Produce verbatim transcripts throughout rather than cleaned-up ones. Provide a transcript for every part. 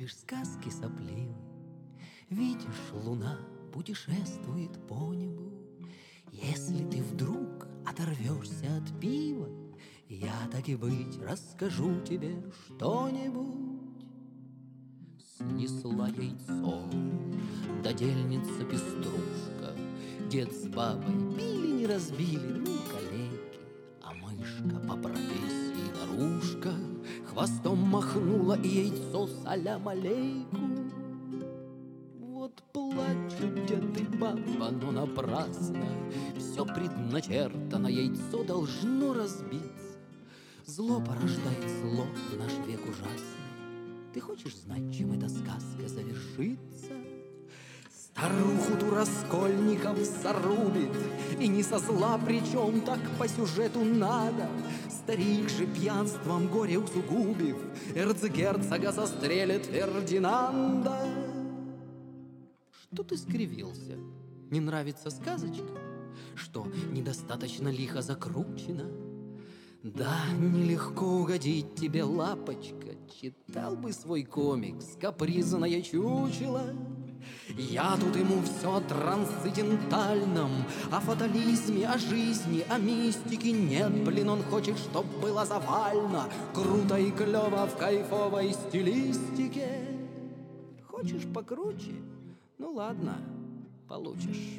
лишь сказки сопливы. Видишь, луна путешествует по небу. Если ты вдруг оторвешься от пива, я, так и быть, расскажу тебе что-нибудь. Снесла яйцо додельница пеструшка. Дед с бабой пили, не разбили, ну, калеки. А мышка по профессии наружка хвостом махнула и яйцо салям алейкум. Вот плачут дед и баба, но напрасно. Все предначертано, яйцо должно разбиться. Зло порождает зло в наш век ужасный. Ты хочешь знать, чем эта сказка завершится? Старуху ту Раскольников зарубит, и не со зла, причем так по сюжету надо. Старик же пьянством горе усугубив, эрцгерцога застрелит Фердинанда. Что ты скривился? Не нравится сказочка? Что, недостаточно лихо закручено? Да, нелегко угодить тебе, лапочка. Читал бы свой комикс «Капризное чучело». Я тут ему все о трансцендентальном, о фатализме, о жизни, о мистике. Нет, блин, он хочет, чтоб было завально, круто и клево в кайфовой стилистике. Хочешь покруче? Ну ладно, получишь.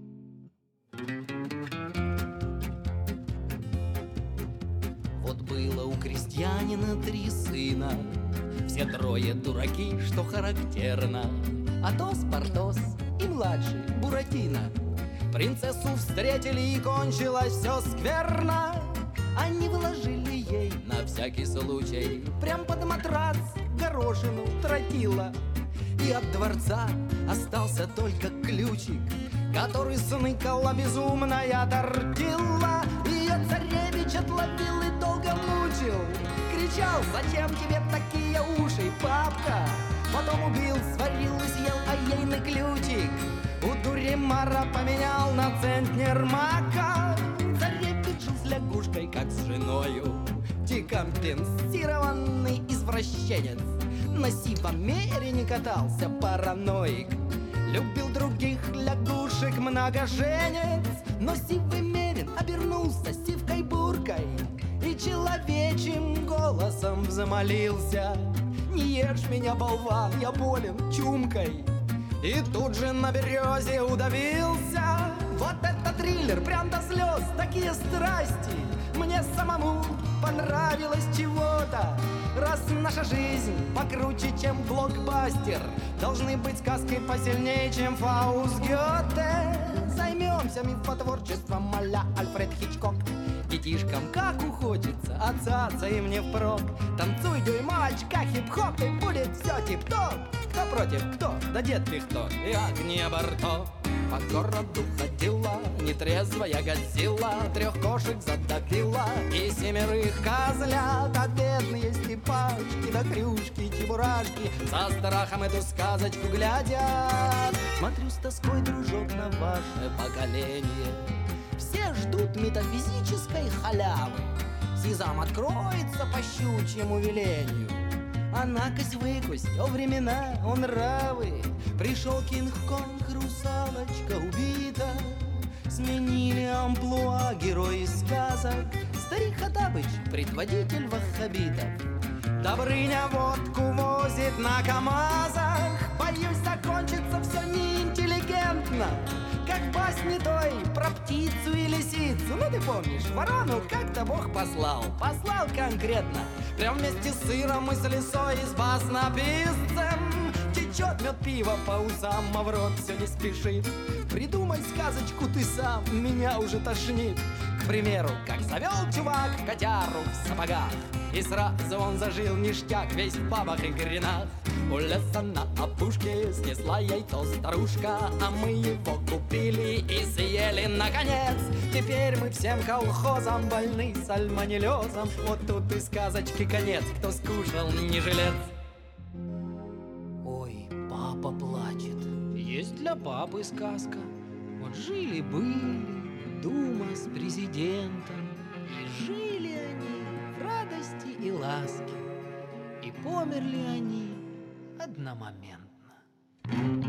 Вот было у крестьянина три сына, все трое дураки, что характерно. Атос, Портос и младший Буратино. Принцессу встретили, и кончилось все скверно. Они вложили ей на всякий случай прям под матрас горошину тротила. И от дворца остался только ключик, который сныкала безумная тортила. Ее царевич отловил и долго мучил, кричал: зачем тебе такие уши, папка? Потом убил, сварил и съел айейный ключик, у Дуримара поменял на центнер мака. Царевич жил с лягушкой, как с женою, декомпенсированный извращенец. На сивом мере не катался параноик, любил других лягушек многоженец. Но сивый мерин обернулся сивкой-буркой и человечьим голосом взмолился: не ешь меня, болван, я болен чумкой. И тут же на березе удавился. Вот это триллер, прям до слез, такие страсти. Мне самому понравилось чего-то. Раз наша жизнь покруче, чем блокбастер, должны быть сказки посильнее, чем Фауст Гёте. Займемся мифотворчеством а-ля Альфред Хичкок. Детишкам как ухочется, а цаца им не впрок. Танцуй, дюймовочка, хип-хоп, и будет все тип-топ. Кто против, кто? Да дед Пихто и Агния Барто. По городу ходила нетрезвая Годзилла, трех кошек задавила и семерых козлят. А бедные степашки да крюшки, чебурашки со страхом эту сказочку глядят. Смотрю с тоской, дружок, на ваше поколение. Все ждут метафизической халявы. Сезам откроется по щучьему велению. А накось выкусь, о времена, о нравы. Пришел Кинг-Конг, русалочка убита. Сменили амплуа герой из сказок. Старик Хоттабыч, предводитель ваххабитов. Добрыня водку возит на КамАЗах. Боюсь, закончится все неинтеллигентно, как в басне той про птицу и лисицу. Ну ты помнишь, ворону как-то Бог послал. Послал конкретно, прям вместе с сыром и с лисой, и с баснописцем. Течет мед пива по усам, а в рот все не спешит. Придумай сказочку ты сам, меня уже тошнит. К примеру, как завел чувак котяру в сапогах, и сразу он зажил ништяк, весь в бабах и гренах. У леса на опушке снесла яйцо старушка, а мы его купили и съели наконец. Теперь мы всем колхозам больны сальмонеллезом. Вот тут и сказочки конец, кто скушал, не жилец. Ой, папа плачет. Есть для папы сказка. Вот жили-были Дума с президентом, и жили они в радости и ласке. И померли они одномоментно.